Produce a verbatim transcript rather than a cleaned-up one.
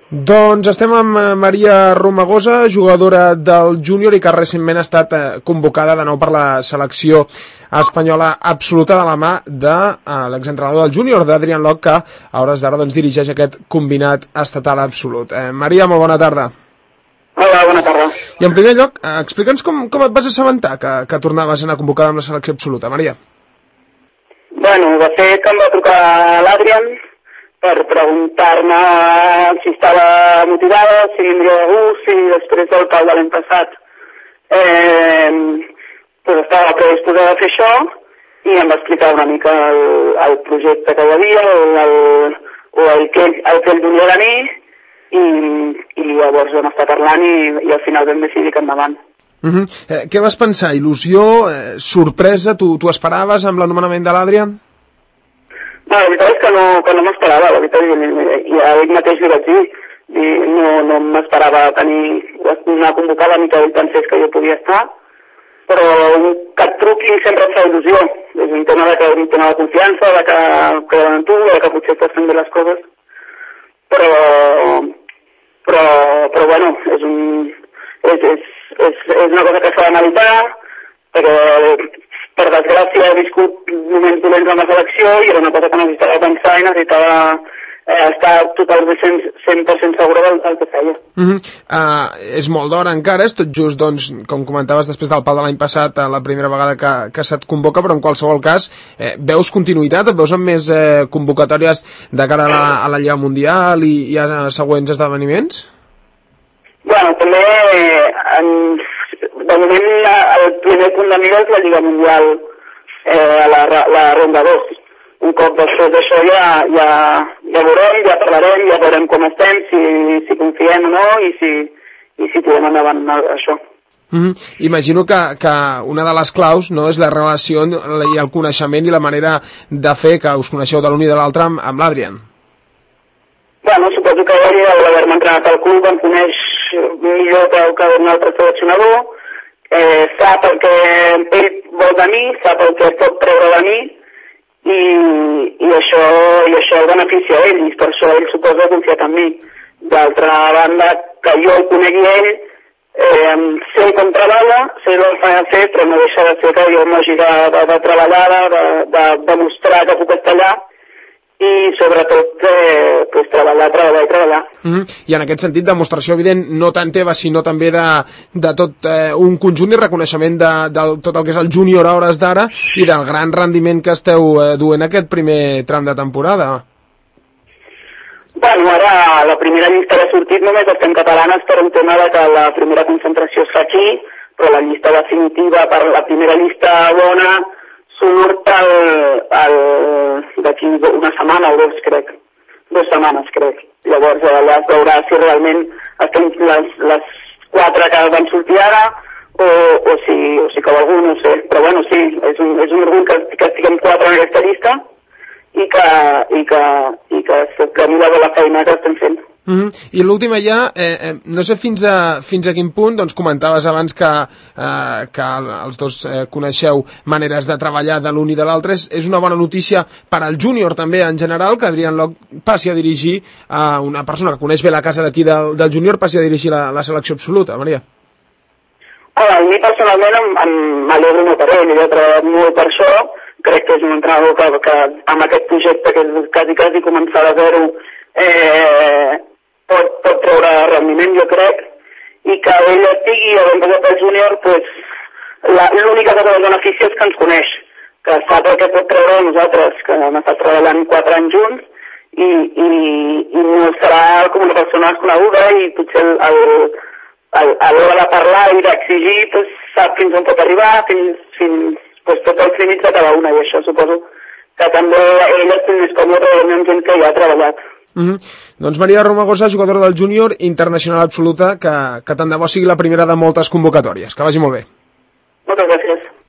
Doncs estem amb Maria Romagosa, jugadora del júnior i que recentment ha estat convocada de nou per la selecció espanyola absoluta de la mà de l'exentrenador del júnior, d'Adrián Loch, que a hores d'ara doncs, dirigeix aquest combinat estatal absolut. Eh, Maria, molt bona tarda. Hola, bona tarda. I en primer lloc, eh, explica'ns com, com et vas assabentar que, que tornaves a anar convocada amb la selecció absoluta, Maria. Bueno, de fet em va trucar l'Adrián per preguntar-me si estava motivada, si vindria de gust, si després del pau de l'any passat eh, pues estava predisposada a fer això, i em va explicar una mica el, el projecte que hi havia, o el, o el, que, el que ell volia de mi, i, i llavors vam estar parlant i, i al final vam decidir que endavant. Uh -huh. eh, què vas pensar? Il·lusió? Eh, sorpresa? Tu, tu esperaves amb l'anomenament de l'Adrián? No, la veritat és que no, que no m'esperava, la veritat, i a ell mateix li vaig dir, i no, no m'esperava tenir una convocada ni que ell pensés que jo podia estar, però que et truquin sempre et fa il·lusió, és un tema de, que, un tema de confiança, de que creuen en tu, de que potser estàs fent bé les coses, però, però, però bueno, és, un, és, és, és, és una cosa que s'ha d'analitzar, perquè per desgràcia he viscut moments dolents en la selecció i era una cosa que necessitava pensar i necessitava eh, estar totalment cent per cent segura del, del que feia. Uh -huh. uh, és molt d'hora encara, és tot just, doncs, com comentaves, després del pal de l'any passat, la primera vegada que, que se't convoca, però en qualsevol cas, eh, veus continuïtat? Et veus amb més eh, convocatòries de cara a la, a la Lliga Mundial i, i a següents esdeveniments? Bueno, també eh, en... de moment el primer punt de mira és la Lliga Mundial, eh, a la, la ronda dos. Un cop després d'això ja, ja, ja veurem, ja parlarem, ja veurem com estem, si, si confiem o no i si, i si tirem endavant això. Mm-hmm. Imagino que, que una de les claus, no, és la relació i el coneixement i la manera de fer que us coneixeu de l'un i de l'altre amb, amb l'Adrián. Bueno, suposo que ell, l'haver-me entrenat al club, em coneix millor que, que un altre seleccionador, eh, sap el que ell vol de mi, sap el que pot treure de mi, i, i, això, i això el beneficia a ell, i per això ell suposa que ha confiat en mi. D'altra banda, que jo el conegui a ell, eh, sé com treballa, sé el que ha fet, però no deixa de ser que jo m'hagi de, de, de treballar, de, de, de demostrar que puc estar allà, i sobretot eh, pues, treballar, treballar i treballar. Mm-hmm. I en aquest sentit, demostració evident no tant teva, sinó també de, de tot eh, un conjunt i reconeixement de, de tot el que és el júnior a hores d'ara i del gran rendiment que esteu eh, duent aquest primer tram de temporada. Bueno, ara la primera llista ha sortit, només estem catalanes per un tema de que la primera concentració es fa aquí, però la llista definitiva per la primera llista bona surt el, el, d'aquí una setmana o dos, crec. Dos setmanes, crec. Llavors allà es veurà si realment estem les, les quatre que van sortir ara o, o, si, o si cau algú, no sé. Però bueno, sí, és un, és un orgull que, que estiguem quatre en aquesta llista i que, i que, i que, que mira de la feina que estem fent. Mm-hmm. I l'última ja, eh, eh, no sé fins a, fins a quin punt, doncs comentaves abans que, eh, que els dos eh, coneixeu maneres de treballar de l'un i de l'altre. És, és una bona notícia per al júnior també en general que Adrián Loch passi a dirigir a una persona que coneix bé la casa d'aquí del, del júnior, passi a dirigir la, la selecció absoluta, Maria. Bueno, a mi personalment m'alegro molt per ell, jo he treballat molt per això, crec que és un entrenador que, que amb aquest projecte que és quasi quasi començar de zero eh, pot, pot treure rendiment, jo crec, i que ell estigui a l'empresa del júnior, pues, l'única cosa del benefici és que ens coneix, que sap el que pot treure a nosaltres, que hem estat treballant quatre anys junts, i, i, i no serà com una persona desconeguda, i potser el, el, a l'hora de parlar i d'exigir, pues, sap fins on pot arribar, fins, fins pues, tots els límits de cada una, i això suposo que també ell és més còmode amb gent que ja ha treballat. Mm-hmm. Doncs Maria Romagosa, jugadora del júnior internacional absoluta, que, que tant de bo sigui la primera de moltes convocatòries. Que vagi molt bé. Moltes gràcies.